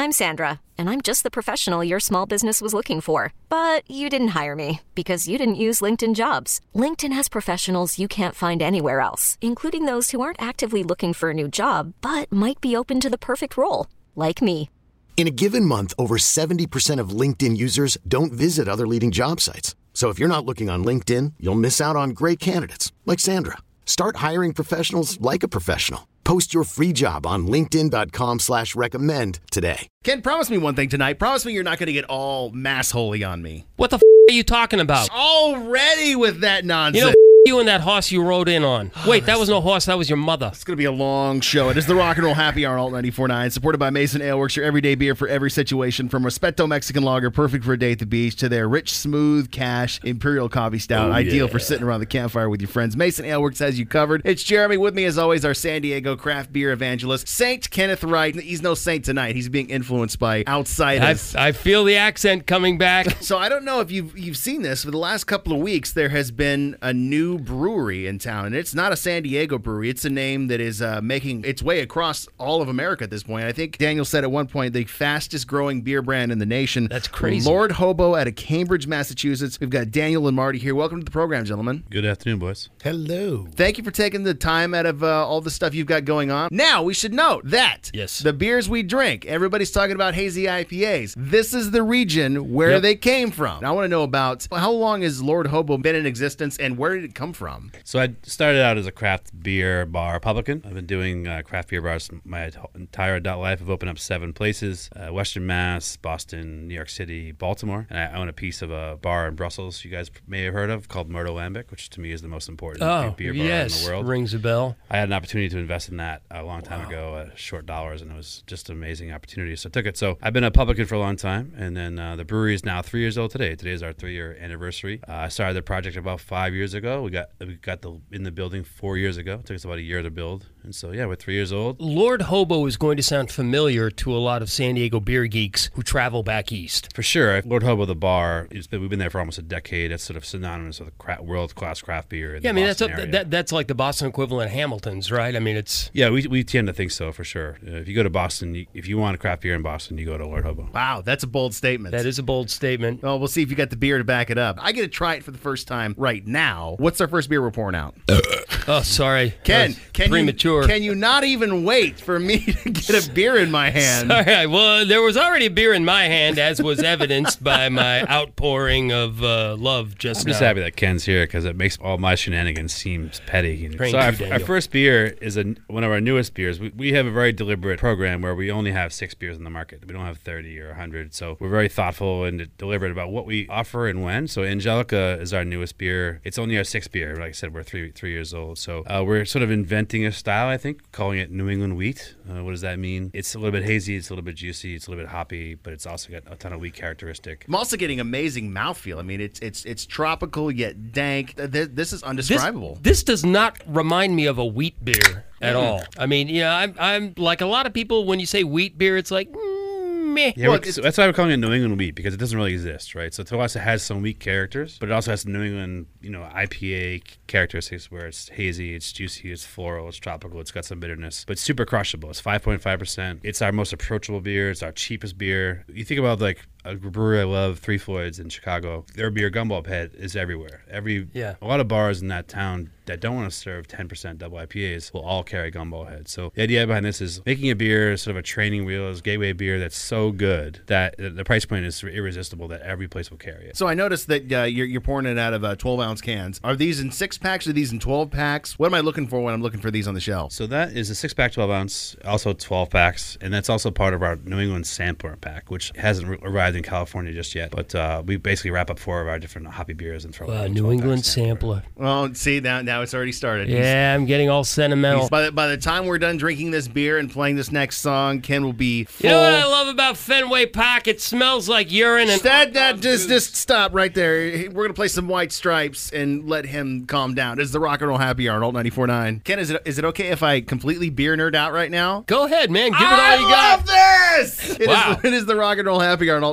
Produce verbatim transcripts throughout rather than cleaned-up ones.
I'm Sandra, and I'm just the professional your small business was looking for. But you didn't hire me because you didn't use LinkedIn Jobs. LinkedIn has professionals you can't find anywhere else, including those who aren't actively looking for a new job, but might be open to the perfect role, like me. In a given month, over seventy percent of LinkedIn users don't visit other leading job sites. So if you're not looking on LinkedIn, you'll miss out on great candidates like Sandra. Start hiring professionals like a professional. Post your free job on linkedin.com slash recommend today. Ken, promise me one thing tonight. Promise me you're not going to get all mass holy on me. What the f*** are you talking about? Already with that nonsense. You know, f- you and that horse you rode in on. Wait, that was no horse. That was your mother. It's going to be a long show. It is the Rock and Roll Happy Hour on Alt ninety-four point nine, supported by Mason Ale Works, your everyday beer for every situation. From Respeto Mexican Lager, perfect for a day at the beach, to their rich, smooth, cash Imperial Coffee Stout, oh, ideal yeah. for sitting around the campfire with your friends. Mason Ale Works has you covered. It's Jeremy with me, as always, our San Diego craft beer evangelist, Saint Kenneth Wright. He's no saint tonight. He's being influenced by outsiders. I, I feel the accent coming back. So I don't know if you've you've seen this. For the last couple of weeks, there has been a new brewery in town, and it's not a San Diego brewery. It's a name that is uh, making its way across all of America at this point. I think Daniel said at one point, the fastest growing beer brand in the nation. That's crazy. Lord Hobo out of Cambridge, Massachusetts. We've got Daniel and Marty here. Welcome to the program, gentlemen. Good afternoon, boys. Hello. Thank you for taking the time out of uh, all the stuff you've got going on. Now, we should note that yes. the beers we drink, everybody's talking about hazy I P As. This is the region where Yep. they came from. I want to know about how long has Lord Hobo been in existence, and where did it come from? So I started out as a craft beer bar publican. I've been doing uh, craft beer bars my entire adult life. I've opened up seven places: uh, Western Mass, Boston, New York City, Baltimore. And I own a piece of a bar in Brussels you guys may have heard of called Myrtle Lambic, which to me is the most important Oh, beer bar yes. in the world. Rings a bell. I had an opportunity to invest in that a long time wow. ago at short dollars, and it was just an amazing opportunity. So I took it. So I've been a publican for a long time, and then uh, the brewery is now three years old today. Today is our three-year anniversary. Uh, I started the project about five years ago. We got we got the in the building four years ago. It took us about a year to build, and so yeah, we're three years old. Lord Hobo is going to sound familiar to a lot of San Diego beer geeks who travel back east. For sure, Lord Hobo, the bar, it's been, we've been there for almost a decade. It's sort of synonymous with cra- world-class craft beer. In yeah, I the mean Boston that's a, area. that that's like the Boston equivalent of Hamilton's, right? I mean, it's yeah, we we tend to think so for sure. Uh, if you go to Boston, you, if you want a craft beer in Boston, you go to Lord Hobo. Wow, that's a bold statement. that is a bold statement. Well, we'll see if you got the beer to back it up. I get to try it for the first time right now. What's our first beer we're pouring out? Oh, sorry, Ken, can premature. You, can you not even wait for me to get a beer in my hand? Sorry, well, there was already a beer in my hand, as was evidenced by my outpouring of uh, love just I'm now. just happy that Ken's here because it makes all my shenanigans seem petty. Thank so you, our, Daniel. our first beer is a, one of our newest beers. We, we have a very deliberate program where we only have six beers in the market. We don't have thirty or one hundred. So we're very thoughtful and deliberate about what we offer and when. So Angelica is our newest beer. It's only our sixth beer. Like I said, we're three three years old. So uh, we're sort of inventing a style, I think, calling it New England wheat. Uh, what does that mean? It's a little bit hazy. It's a little bit juicy. It's a little bit hoppy, but it's also got a ton of wheat characteristic. I'm also getting amazing mouthfeel. I mean, it's it's it's tropical yet dank. Th- This is undescribable. This, this does not remind me of a wheat beer at all. I mean, you know, I'm, I'm like a lot of people, when you say wheat beer, it's like, mm, meh. Yeah, Well, we're- so that's why we're calling it New England wheat, because it doesn't really exist, right? So to us, it has some wheat characters, but it also has some New England, you know, I P A characteristics where it's hazy, it's juicy, it's floral, it's tropical, it's got some bitterness, but super crushable. It's five point five percent. It's our most approachable beer. It's our cheapest beer. You think about like a brewery I love, Three Floyds in Chicago. Their beer, Gumball Head, is everywhere. Every Yeah. a lot of bars in that town that don't want to serve ten percent double I P As will all carry Gumball Head. So the idea behind this is making a beer sort of a training wheel, is gateway beer that's so good that the price point is irresistible that every place will carry it. So I noticed that uh, you're, you're pouring it out of uh, twelve ounce cans. Are these in six packs? Or are these in twelve packs? What am I looking for when I'm looking for these on the shelf? So that is a six pack, twelve ounce, also twelve packs, and that's also part of our New England Sampler pack, which hasn't re- arrived in California just yet. But uh, we basically wrap up four of our different hoppy beers and throw Wow, in a New twelve pack England Sampler. Well, see, now, now it's already started. Yeah, I'm getting all sentimental. By the, by the time we're done drinking this beer and playing this next song, Ken will be full. You know what I love about Fenway Park? It smells like urine and... That, that, just, just stop right there. We're going to play some White Stripes and let him calm down. This is the Rock and Roll Happy Hour on Alt ninety-four point nine. Ken, is it is it okay if I completely beer nerd out right now? Go ahead, man. Give it I all you got. love this! It, Wow. is, it is the Rock and Roll Happy Hour on Alt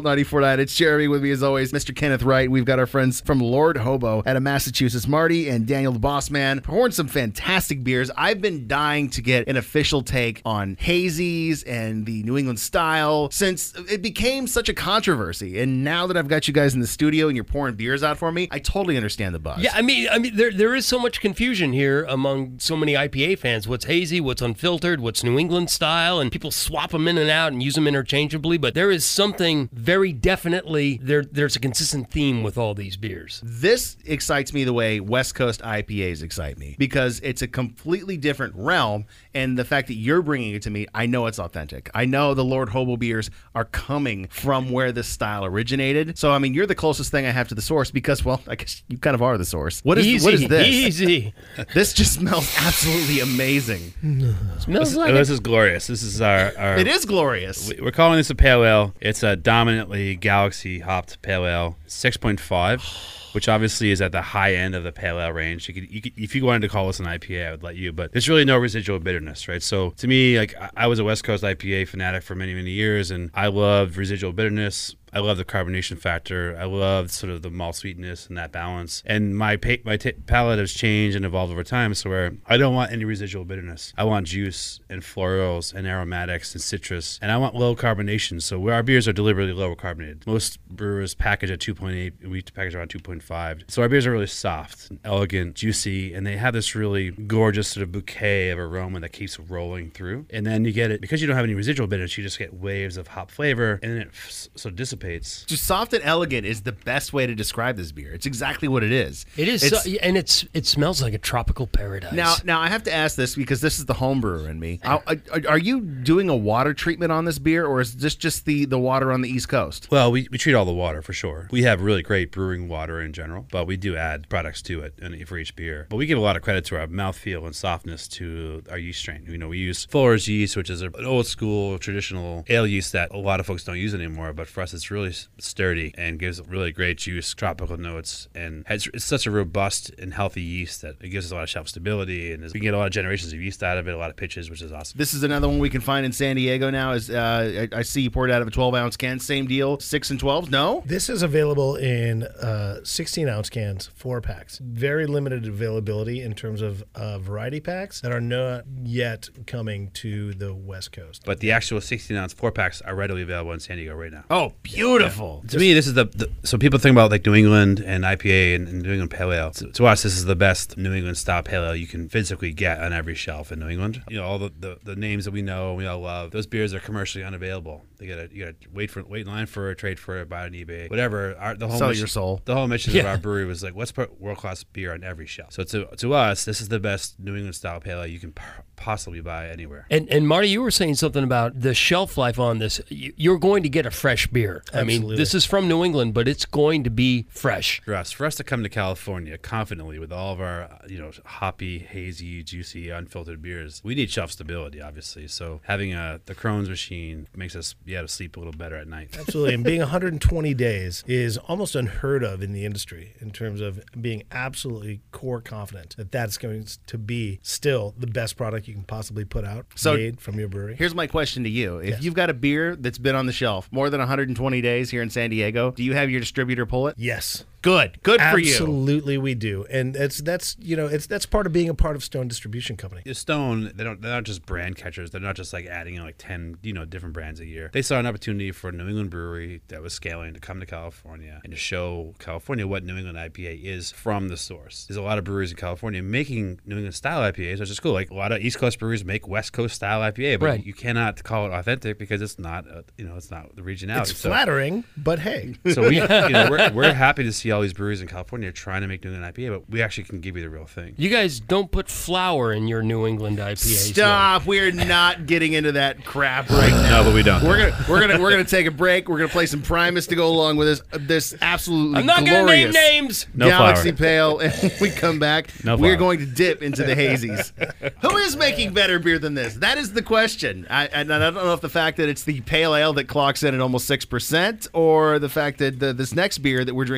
ninety-four point nine. It's Jeremy with me as always, Mister Kenneth Wright. We've got our friends from Lord Hobo out of Massachusetts, Marty and Daniel the Boss Man, pouring some fantastic beers. I've been dying to get an official take on hazies and the New England style since it became such a controversy. And now that I've got you guys in the studio and you're pouring beers out for me, I totally understand the buzz. Yeah, I mean, I mean, there there is so much confusion here among so many I P A fans. What's hazy? What's unfiltered? What's New England style? And people swap them in and out and use them interchangeably. But there is something very definitely there. There's a consistent theme with all these beers. This excites me the way West Coast I P As excite me because it's a completely different realm, and the fact that you're bringing it to me, I know it's authentic. I know the Lord Hobo beers are coming from where this style originated. So, I mean, you're the closest thing I have to the source because, well, I guess you kind of are the source. What is, easy, what is this? Easy. This just smells absolutely amazing. Smells This, like this it. is glorious. This is our, our It is glorious. We're calling this a pale ale. It's a dominantly Galaxy hopped pale ale, six point five, which obviously is at the high end of the pale ale range. You could, you could, if you wanted to call this an I P A, I would let you, but there's really no residual bitterness, right? So to me, like I, I was a West Coast I P A fanatic for many, many years, and I loved residual bitterness. I love the carbonation factor. I love sort of the malt sweetness and that balance. And my pa- my t- palate has changed and evolved over time, so where I don't want any residual bitterness. I want juice and florals and aromatics and citrus, and I want low carbonation. So where our beers are deliberately lower carbonated. Most brewers package at two point eight. We package around two point five. So our beers are really soft, and elegant, juicy, and they have this really gorgeous sort of bouquet of aroma that keeps rolling through. And then you get it, because you don't have any residual bitterness, you just get waves of hop flavor, and then it f- sort of dissipates. Just soft and elegant is the best way to describe this beer. It's exactly what it is. It is, It's- so, and it's it smells like a tropical paradise. Now, now I have to ask this because this is the home brewer in me. Are, are, are you doing a water treatment on this beer, or is this just the, the water on the East Coast? Well, we, we treat all the water for sure. We have really great brewing water in general, but we do add products to it and for each beer. But we give a lot of credit to our mouthfeel and softness to our yeast strain. You know, we use Fuller's yeast, which is an old school traditional ale yeast that a lot of folks don't use anymore, but for us it's really sturdy and gives really great juice, tropical notes, and has, it's such a robust and healthy yeast that it gives us a lot of shelf stability, and we can get a lot of generations of yeast out of it, a lot of pitches, which is awesome. This is another one we can find in San Diego now. Is uh, I, I see you poured out of a twelve ounce can. Same deal, six and twelves? No? This is available in uh, sixteen ounce cans, four packs. Very limited availability in terms of uh, variety packs that are not yet coming to the West Coast. But the actual sixteen ounce four packs are readily available in San Diego right now. Oh, beautiful. To me, this is the, the so people think about like New England and I P A and, and New England Pale Ale. To, to us, this is the best New England style pale ale you can physically get on every shelf in New England. You know, all the, the, the names that we know, we all love. Those beers are commercially unavailable. They gotta you gotta wait for wait in line for it, trade for it, buy it on eBay, whatever. Our, the whole Sell mission, your soul. The whole mission Yeah. of our brewery was like, let's put world class beer on every shelf. So to to us, this is the best New England style pale ale you can p- possibly buy anywhere. And and Marty, you were saying something about the shelf life on this. You- You're going to get a fresh beer. I mean, Absolutely. this is from New England, but it's going to be fresh. For us, for us to come to California confidently with all of our, uh, you know, hoppy, hazy, juicy, unfiltered beers, we need shelf stability, obviously. So having a the Crohn's machine makes us be able to sleep a little better at night. Absolutely. And being one hundred twenty days is almost unheard of in the industry in terms of being absolutely core confident that that's going to be still the best product you can possibly put out So, made from your brewery. Here's my question to you. If Yes. you've got a beer that's been on the shelf more than one hundred twenty days here in San Diego, do you have your distributor pull it? Yes. Good. Good for you. Absolutely, we do, and it's that's you know it's that's part of being a part of Stone Distribution Company. Stone, they don't, they're not just brand catchers. They're not just like adding like ten, you know, different brands a year. They saw an opportunity for a New England brewery that was scaling to come to California and to show California what New England I P A is from the source. There's a lot of breweries in California making New England style I P As, which is cool. Like a lot of East Coast breweries make West Coast style I P A, but Right. you cannot call it authentic because it's not, uh, you know, it's not the regionality. It's So- flattering, but hey, So we, you know, we're, we're happy to see all these breweries in California trying to make New England I P A, but we actually can give you the real thing. You guys don't put flour in your New England I P As. Stop. We're not getting into that crap right now. No, but we don't. We're gonna we're gonna we're gonna take a break. We're gonna play some Primus to go along with this this absolutely I'm not going to name glorious names. No Galaxy flour. Pale. And when we come back, No we're flour. going to dip into the hazies. Who is making better beer than this? That is the question. I, and I don't know if the fact that it's the pale ale that clocks in at almost six percent, or the fact that the, this next beer that we're drinking right now,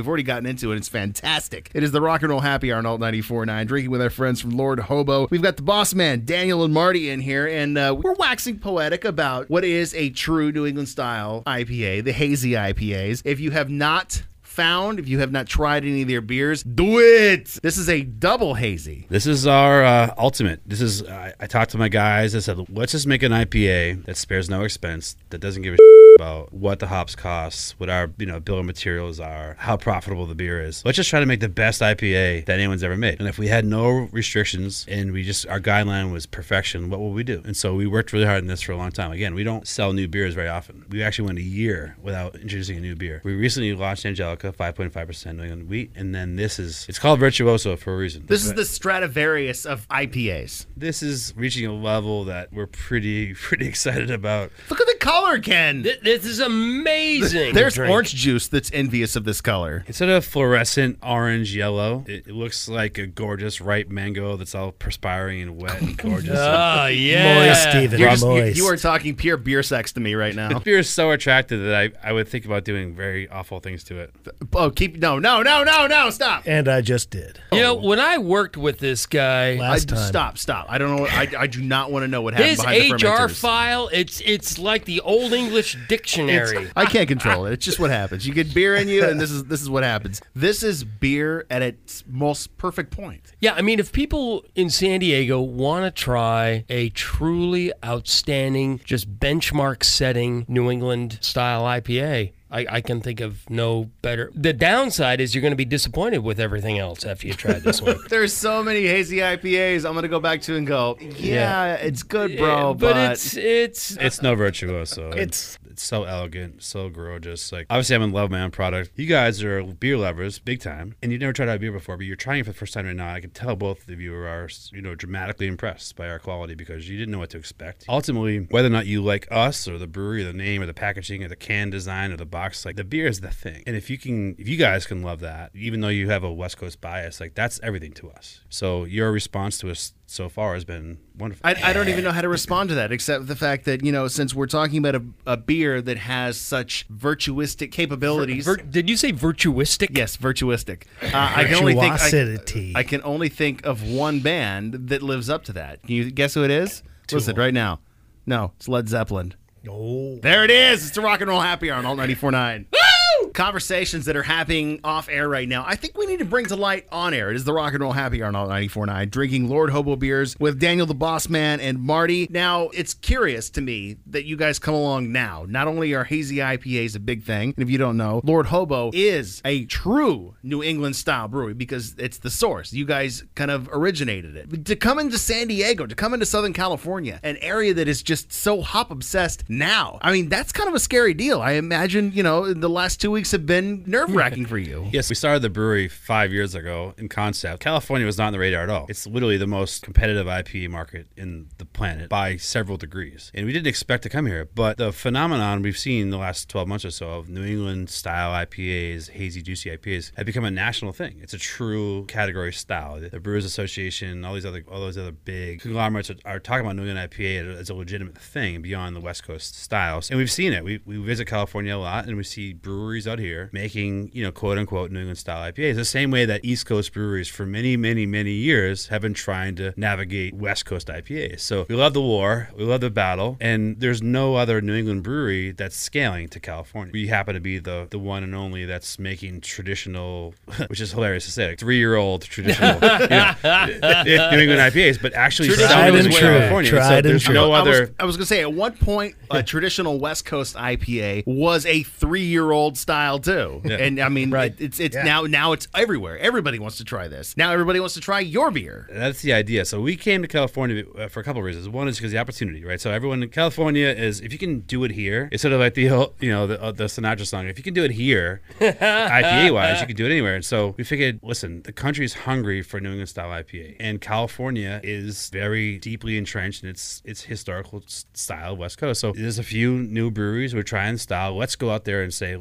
We've already gotten into it. It's fantastic. It is the Rock and Roll Happy Hour on Alt ninety-four point nine, drinking with our friends from Lord Hobo. We've got the boss man, Daniel and Marty, in here, and uh, we're waxing poetic about what is a true New England style I P A, the hazy I P As. If you have not found, if you have not tried any of their beers, do it. This is a double hazy. This is our uh, ultimate. This is, uh, I talked to my guys. I said, let's just make an I P A that spares no expense, that doesn't give a shit about what the hops cost, what our you know bill of materials are, how profitable the beer is. Let's just try to make the best I P A that anyone's ever made. And if we had no restrictions and we just, our guideline was perfection, what would we do? And so we worked really hard on this for a long time. Again, we don't sell new beers very often. We actually went a year without introducing a new beer. We recently launched Angelica, five point five percent New England wheat, and then this is, it's called Virtuoso for a reason. This is the Stradivarius of I P As. This is reaching a level that we're pretty, pretty excited about. Look at the color, Ken. Th- This is amazing. There's drink. orange juice that's envious of this color. Instead of fluorescent orange yellow, it, it looks like a gorgeous ripe mango that's all perspiring and wet and gorgeous. Oh, yeah. Moist, Steven. You're just, you, moist. you are talking pure beer sex to me right now. This beer is so attractive that I, I would think about doing very awful things to it. Oh, keep no, no, no, no, no! Stop. And I just did. You know, when I worked with this guy, Last I, time. Stop, stop. I don't know. I, I do not want to know what happened his behind the H R fermenters. file, it's it's like the Old English dictionary. I can't control it. It's just what happens. You get beer in you, and this is this is what happens. This is beer at its most perfect point. Yeah, I mean, if people in San Diego want to try a truly outstanding, just benchmark-setting New England-style I P A, I, I can think of no better. The downside is you're going to be disappointed with everything else after you try this one. There's so many hazy I P As. I'm gonna go back to and go. Yeah, Yeah. it's good, Yeah, bro. but, but it's it's It's no Virtuoso. It's- it's so elegant, so gorgeous. Like, obviously, I'm in love of my own product. You guys are beer lovers, big time, and you've never tried out beer before, but you're trying it for the first time right now. I can tell both of you are, you know, dramatically impressed by our quality because you didn't know what to expect. Ultimately, whether or not you like us or the brewery, or the name, or the packaging, or the can design, or the box, like the beer is the thing. And if you can, if you guys can love that, even though you have a West Coast bias, like that's everything to us. So your response to us so far has been wonderful. I, I don't even know how to respond to that, except the fact that, you know, since we're talking about a, a beer that has such virtuistic capabilities. Vir- did you say virtuistic? Yes, virtuistic. Uh, I can only think. Virtuosity. I, I can only think of one band that lives up to that. Can you guess who it is? Listen right now. No, it's Led Zeppelin. Oh. There it is. It's the Rock and Roll Happy Hour on Alt ninety-four point nine. Conversations that are happening off air right now, I think we need to bring to light on air. It is the Rock and Roll Happy Hour on Alt ninety-four point nine, drinking Lord Hobo beers with Daniel the Boss Man and Marty. Now, it's curious to me that you guys come along now. Not only are hazy I P As a big thing, and if you don't know, Lord Hobo is a true New England style brewery because it's the source. You guys kind of originated it. But to come into San Diego, to come into Southern California, an area that is just so hop obsessed now, I mean, that's kind of a scary deal. I imagine, you know, the last two weeks have been nerve-wracking for you. Yes, we started the brewery five years ago in concept. California was not on the radar at all. It's literally the most competitive I P A market in the planet by several degrees. And we didn't expect to come here, but the phenomenon we've seen the last twelve months or so of New England style I P As, hazy, juicy I P As, have become a national thing. It's a true category style. The Brewers Association, all these other, all those other big conglomerates are, are talking about New England I P A as a legitimate thing beyond the West Coast styles. And we've seen it. We, we visit California a lot, and we see breweries out here making, you know, quote unquote New England style I P As. The same way that East Coast breweries for many, many, many years have been trying to navigate West Coast I P As. So we love the war, we love the battle, and there's no other New England brewery that's scaling to California. We happen to be the the one and only that's making traditional, which is hilarious to say, like three-year-old traditional you know, New England I P As, but actually Tried selling and in true. California. Tried so and there's true. no I other. was, I was going to say, at one point, a traditional West Coast I P A was a three-year-old style too, Yeah. and I mean, Right. it's it's Yeah. now now it's everywhere. Everybody wants to try this. Now everybody wants to try your beer. That's the idea. So we came to California uh, for a couple of reasons. One is because the opportunity, right? So everyone in California is, if you can do it here, it's sort of like the whole, you know, the, uh, the Sinatra song. If you can do it here, I P A wise, you can do it anywhere. And so we figured, listen, the country is hungry for New England style I P A, and California is very deeply entrenched in its its historical s- style West Coast. So there's a few new breweries we're trying style. Let's go out there and say, this is how it's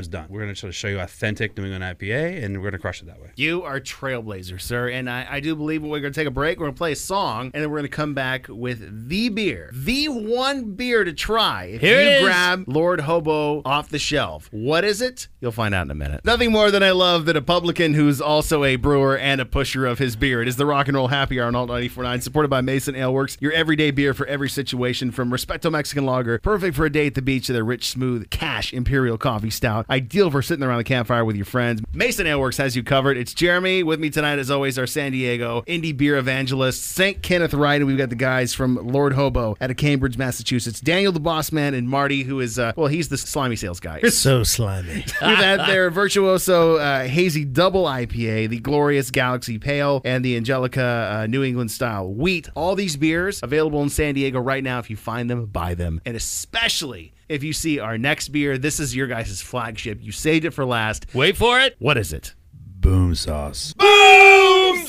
done. We're going to sort of show you authentic New England I P A, and we're going to crush it that way. You are trailblazer, sir. And I, I do believe we're going to take a break. We're going to play a song, and then we're going to come back with the beer. The one beer to try if Here it you is. grab Lord Hobo off the shelf. What is it? You'll find out in a minute. Nothing more than I love that a publican who's also a brewer and a pusher of his beer. It is the Rock and Roll Happy Hour on Alt ninety-four point nine, supported by Mason Ale Works, your everyday beer for every situation, from Respeto Mexican Lager, perfect for a day at the beach, to their rich, smooth Cash Imperial Coffee Stout, ideal for sitting around the campfire with your friends. Mason Ale Works has you covered. It's Jeremy with me tonight, as always, our San Diego indie beer evangelist, Saint Kenneth Wright, and we've got the guys from Lord Hobo out of Cambridge, Massachusetts, Daniel the Boss Man, and Marty, who is, uh, well, he's the slimy sales guy. So slimy. We've had their Virtuoso uh, Hazy Double I P A, the Glorious Galaxy Pale, and the Angelica uh, New England Style Wheat. All these beers available in San Diego right now. If you find them, buy them. And especially if you see our next beer, this is your guys' flagship. You saved it for last. Wait for it. What is it? Boom sauce. Boom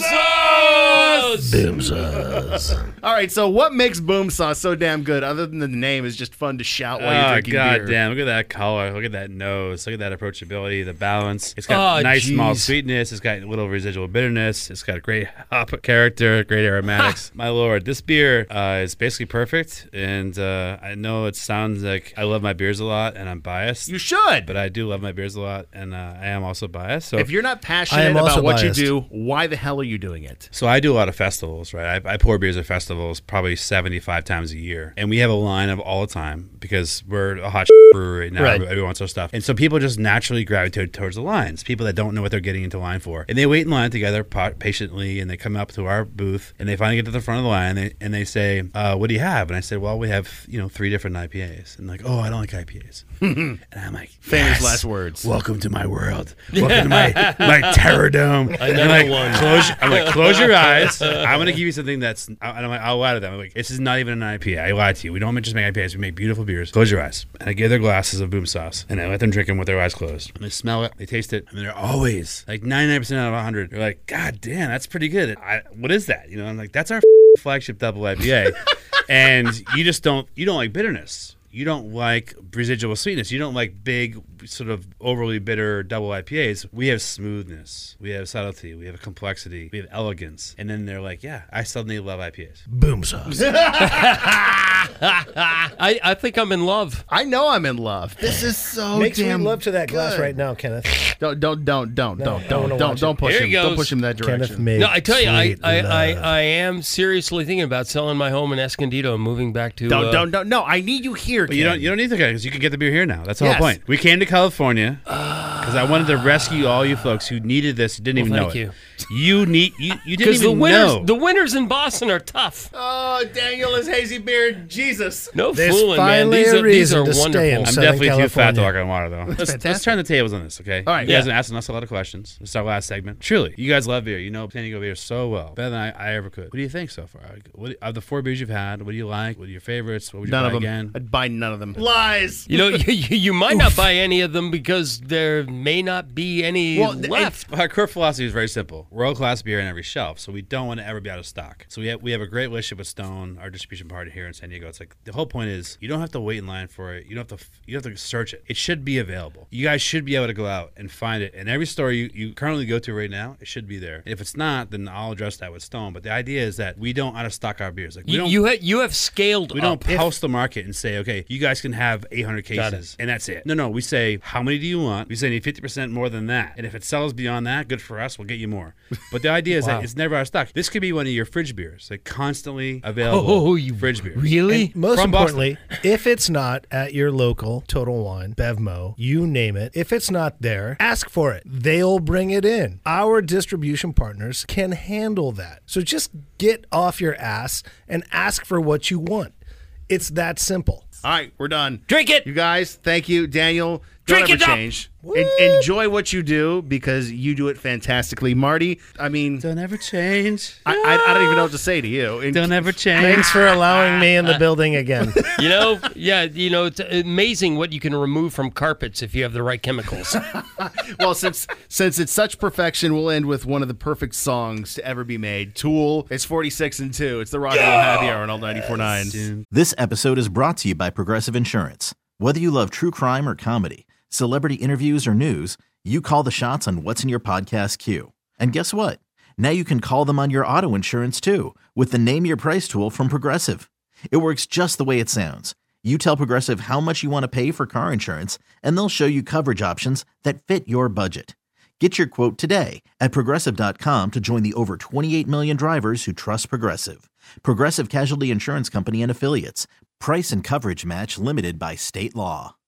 sauce! Boom sauce. All right, so what makes Boom Sauce so damn good, other than the name is just fun to shout while you're Oh, drinking God beer? damn. Look at that color. Look at that nose. Look at that approachability, the balance. It's got Oh, nice, geez. small sweetness. It's got a little residual bitterness. It's got great hop character, great aromatics. My Lord, this beer uh, is basically perfect. And uh, I know it sounds like I love my beers a lot and I'm biased. You should. But I do love my beers a lot, and uh, I am also biased. So If you're not I passionate am also about what biased. you do, why the hell are you doing it? So I do a lot of festivals, right? I, I pour beers at festivals probably seventy-five times a year. And we have a line of all the time because we're a hot brewery now. Right. Everyone wants our stuff. And so people just naturally gravitate towards the lines, people that don't know what they're getting into line for. And they wait in line together pa- patiently, and they come up to our booth, and they finally get to the front of the line, and they, and they say, uh, what do you have? And I said, well, we have, you know, three different I P As. And like, oh, I don't like I P As. And I'm like, Famous yes, last words. welcome to my world. Welcome to my, my terror dome. Another I'm like, one. Close, I'm like, close your eyes. I'm going to give you something that's, and I'm like, I'll lie to them. I'm like, this is not even an I P A. I lied to you. We don't just make I P As. We make beautiful beers. Close your eyes. And I give their glasses of Boom Sauce, and I let them drink them with their eyes closed. And they smell it, they taste it, and they're always like ninety-nine percent out of one hundred. They're like, God damn, that's pretty good. I, what is that? You know, I'm like, that's our flagship double I P A. And you just don't, you don't like bitterness. You don't like residual sweetness. You don't like big, sort of overly bitter double I P As. We have smoothness. We have subtlety. We have complexity. We have elegance. And then they're like, yeah, I suddenly love I P As. Boom sauce. I, I think I'm in love. I know I'm in love. This is so Make sweet damn love to that glass good. right now, Kenneth. Don't don't don't don't No, don't I don't wanna don't watch don't it. push Here him. he Don't goes. push him that Kenneth direction. made No, I tell you, I, sweet I, I, love. I am seriously thinking about selling my home in Escondido and moving back to. Don't uh, don't don't. No, I need you here. But you Ken. don't you don't need to go because you can get the beer here now. That's the Yes. whole point. We came to California because I wanted to rescue all you folks who needed this, who didn't Well, even know thank it. You need you, you didn't Because even the winters, know. the winters in Boston are tough. Oh, Daniel is hazy beard. Jesus. No There's fooling, man. finally These a are, these reason are to stay wonderful. in I'm Southern definitely too fat to California. walk on water, though. Let's, let's fantastic. turn the tables on this, okay? All right. You guys Yeah. have been asking us a lot of questions. This is our last segment. Truly, you guys love beer. You know San Diego beer so well, better than I, I ever could. What do you think so far? Like, What of the four beers you've had? What do you like? What are your favorites? What would you None buy of them. again? I'd buy none of them. Lies. You know, you, you you might not buy any of them because there may not be any Well, th- left. Our core philosophy is very simple: world class beer on every shelf, so we don't want to ever be out of stock. So we have we have a great relationship with Stone, our distribution partner here in San Diego. It's like the whole point is you don't have to wait in line for it. You don't have to you don't have to search it. It should be available. You guys should be able to go out and find it. And every store you, you currently go to right now, it should be there. And if it's not, then I'll address that with Stone. But the idea is that we don't out of stock our beers. Like we You don't you, ha- you have scaled we up. don't post the market and say, okay, you guys can have eight hundred Got cases, and that's it. No, no, we say, how many do you want? We say, need fifty percent more than that. And if it sells beyond that, good for us, we'll get you more. But the idea is Wow. that it's never out of stock. This could be one of your fridge beers, like constantly available Oh, you fridge beers. really? Most From importantly, if it's not at your local Total Wine, Bevmo, you name it, if it's not there, ask for it. They'll bring it in. Our distribution partners can handle that. So just get off your ass and ask for what you want. It's that simple. All right, we're done. Drink it. You guys, thank you. Daniel, don't Drink ever it up. change. En- enjoy what you do because you do it fantastically. Marty, I mean, Don't ever change. I, I, I don't even know what to say to you. And Don't ever change. Thanks for allowing me in the building again. You know, yeah, you know, it's amazing what you can remove from carpets if you have the right chemicals. well, since since it's such perfection, we'll end with one of the perfect songs to ever be made. Tool. It's forty-six and two. It's the Rock and Roll Happy Hour on Alt ninety-four point nine. This episode is brought to you by Progressive Insurance. Whether you love true crime or comedy, Celebrity interviews or news, you call the shots on what's in your podcast queue. And guess what? Now you can call them on your auto insurance too with the Name Your Price tool from Progressive. It works just the way it sounds. You tell Progressive how much you want to pay for car insurance, and they'll show you coverage options that fit your budget. Get your quote today at Progressive dot com to join the over twenty-eight million drivers who trust Progressive. Progressive Casualty Insurance Company and Affiliates. Price and coverage match limited by state law.